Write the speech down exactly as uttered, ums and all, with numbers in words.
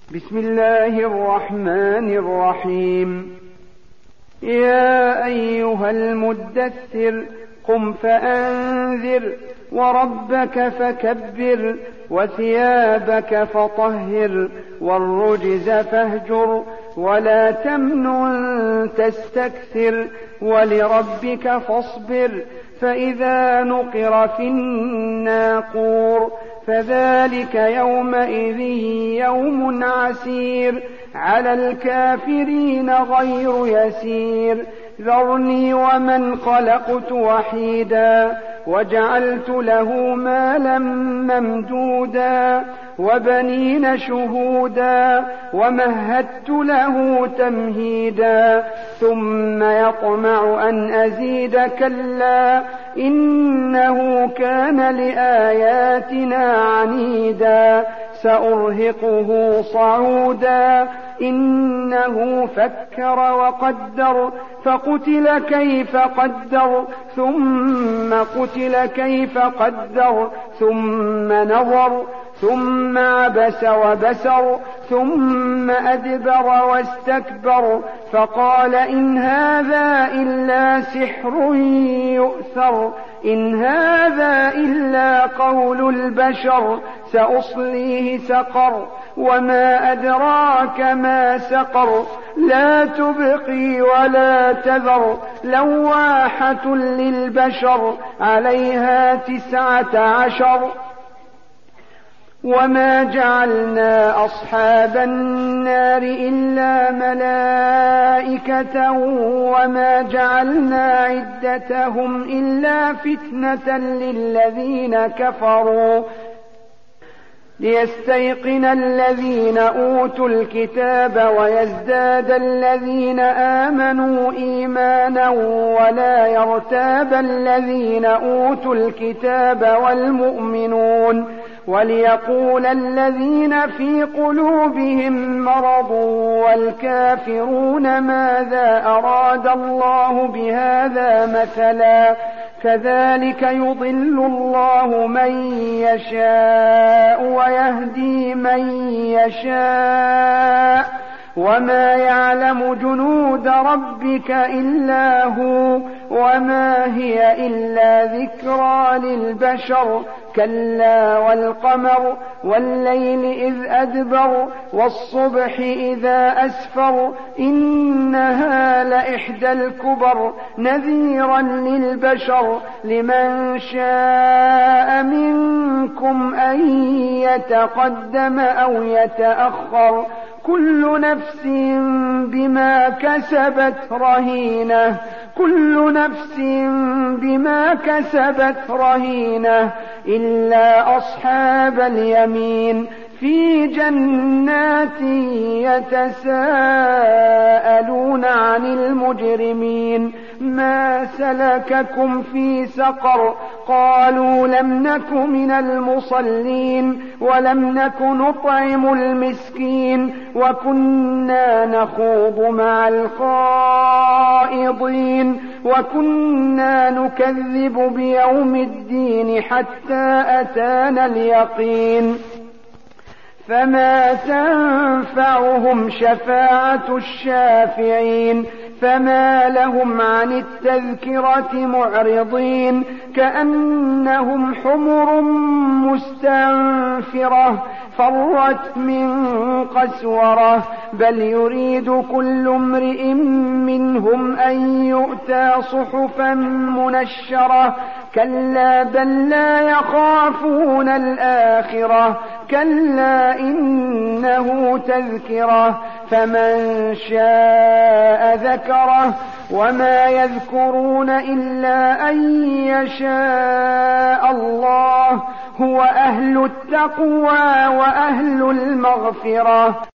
بسم الله الرحمن الرحيم. يا أيها المدثر قم فأنذر وربك فكبر وثيابك فطهر والرجز فاهجر ولا تمنن تستكثر ولربك فاصبر فإذا نقر في الناقور فذلك يومئذ يوم عسير على الكافرين غير يسير. ذرني ومن خلقت وحيدا وجعلت له مالا ممدودا وبنين شهودا ومهدت له تمهيدا ثم يطمع أن أزيد كلا إنه كان لآياتنا عنيدا سأرهقه صعودا إنه فكر وقدر فقتل كيف قدر ثم قتل كيف قدر ثم نظر ثم عبس وبسر ثم أدبر واستكبر فقال إن هذا إلا سحر يؤثر إن هذا إلا قول البشر سأصليه سقر وما أدراك ما سقر لا تبقي ولا تذر لواحة للبشر عليها تسعة عشر. وما جعلنا أصحاب النار إلا ملائكة وما جعلنا عدتهم إلا فتنة للذين كفروا ليستيقن الذين أوتوا الكتاب ويزداد الذين آمنوا إيمانا ولا يرتاب الذين أوتوا الكتاب والمؤمنون وليقول الذين في قلوبهم مرض والكافرون ماذا أراد الله بهذا مثلا كذلك يضل الله من يشاء ويهدي من يشاء وما يعلم جنود ربك إلا هو وما هي إلا ذكرى للبشر كلا والقمر والليل إذ أدبر والصبح إذا أسفر إنها لإحدى الكبر نذيرا للبشر لمن شاء منكم أن يتقدم أو يتأخر كل نفس بما كسبت رهينة كل نفس بما كسبت رهينة إلا أصحاب اليمين في جنات يتساءلون عن المجرمين ما سلككم في سقر قالوا لم نك من المصلين ولم نك نطعم المسكين وكنا نخوض مع الخائضين وكنا نكذب بيوم الدين حتى أتانا اليقين فما تنفعهم شفاعة الشافعين فما لهم عن التذكرة معرضين كأنهم حمر مستنفرة فرت من قسورة بل يريد كل امرئ منهم أن يؤتى صحفا منشرة كلا بل لا يخافون الآخرة كلا إنه تذكرة فمن شاء ذكره وما يذكرون إلا أن يشاء الله هو أهل التقوى وأهل المغفرة.